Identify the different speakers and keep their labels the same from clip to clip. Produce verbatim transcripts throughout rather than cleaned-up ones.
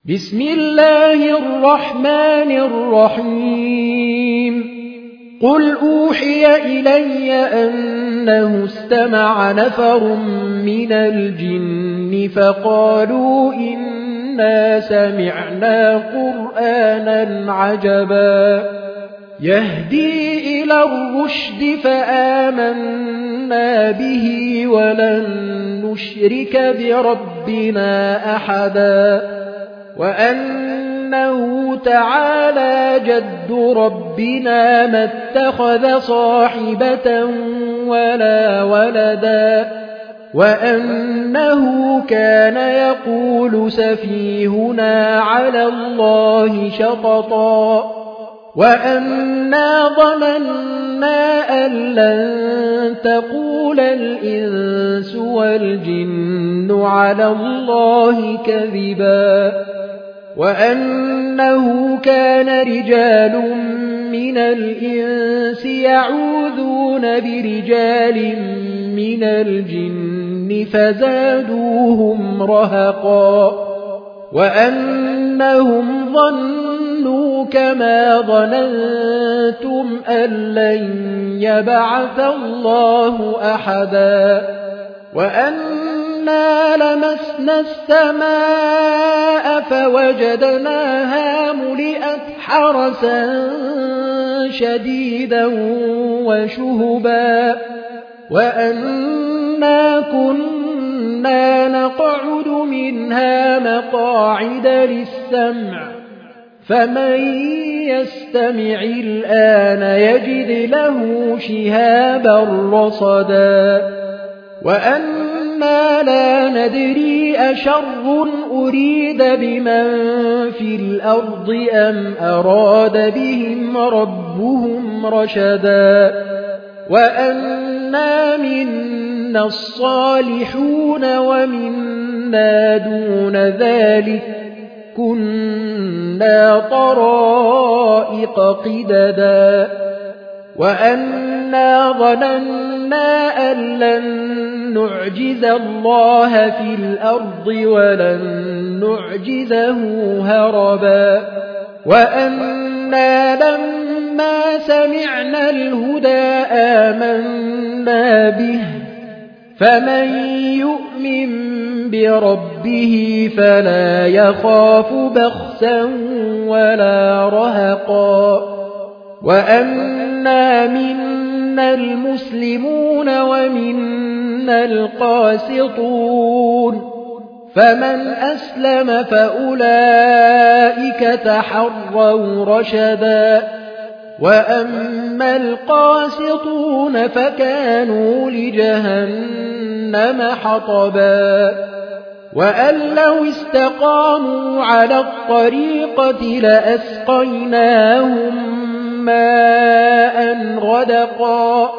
Speaker 1: بسم الله الرحمن الرحيم قل أوحي إلي أنه استمع نفر من الجن فقالوا إنا سمعنا قرآنا عجبا يهدي إلى الرشد فآمنا به ولن نشرك بربنا أحدا وأنه تعالى جد ربنا ما اتخذ صاحبة ولا ولدا وأنه كان يقول سفيهنا على الله شططا وأنا ظننا أن لن تقول الإنس والجن على الله كذبا وأنه كان رجال من الإنس يعوذون برجال من الجن فزادوهم رهقا وأنهم ظنوا كما ظننتم أن لن يبعث الله أحدا وأنا لمسنا السماء فوجدناها ملئت حرسا شديدا وشهبا وأنا كنا نقعد منها مقاعد للسمع فمن يستمع الآن يجد له شهابا رصدا وأنا لا ندري أشر أريد بمن في الأرض أم أراد بهم ربهم رشدا وأنا منا الصالحون ومنا دون ذلك كنا طرائق قددا وأنا ظننا أن لن نعجز الله في الأرض ولن نعجزه هربا وأنا لما سمعنا الهدى آمنا به فمن يؤمن بربه فلا يخاف بخسا ولا رهقا وأنا منا المسلمون ومنا القاسطون فمن أسلم فأولئك تحروا رشدا وأما القاسطون فكانوا لجهنم حطبا وأن لو استقاموا على الطريقة لأسقيناهم ماء غدقا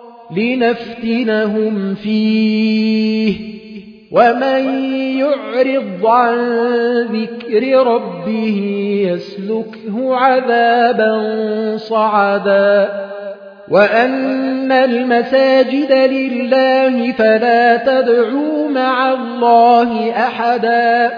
Speaker 1: لنفتنهم فيه ومن يعرض عن ذكر ربه يسلكه عذابا صعدا وأن المساجد لله فلا تدعوا مع الله أحدا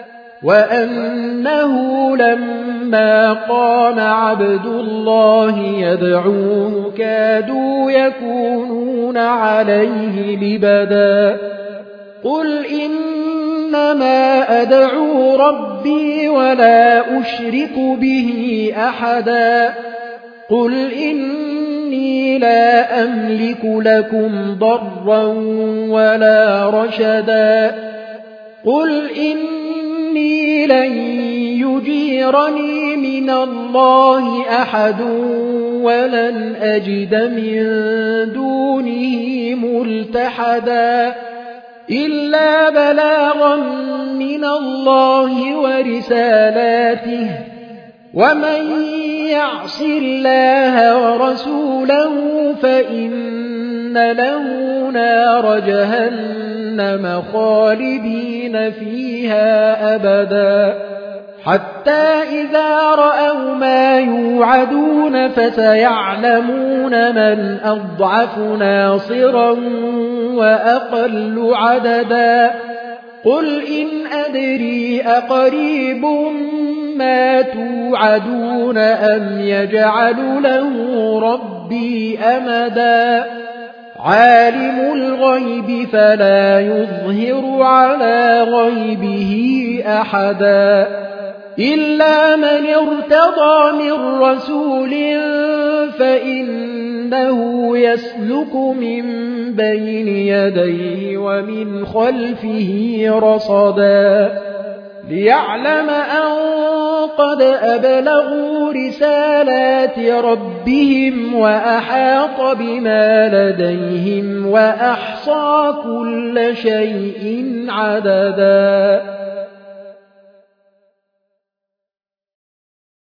Speaker 1: وأنه لما قام عبد الله يدعوه كادوا يكونون عليه لبدا قل إنما أدعو ربي ولا أشرك به أحدا قل إني لا أملك لكم ضرا ولا رشدا قل إني لن يجيرني من الله أحد ولن أجد من دونه ملتحدا إلا بلاغا من الله ورسالاته ومن يعص الله ورسوله فإن له نار جهنم خالدين فيها أبدا حتى إذا رأوا ما يوعدون فسيعلمون من أضعف ناصرا وأقل عددا قل إن أدري أقريب ما توعدون أم يجعل له ربي أمدا عالم الغيب فلا يظهر على غيبه أحدا إلا من ارتضى من رسول فإنه يسلك من بين يديه ومن خلفه رصدا ليعلم أن قد أبلغوا رسالات ربهم وأحاط بما لديهم وأحصى كل شيء عددا.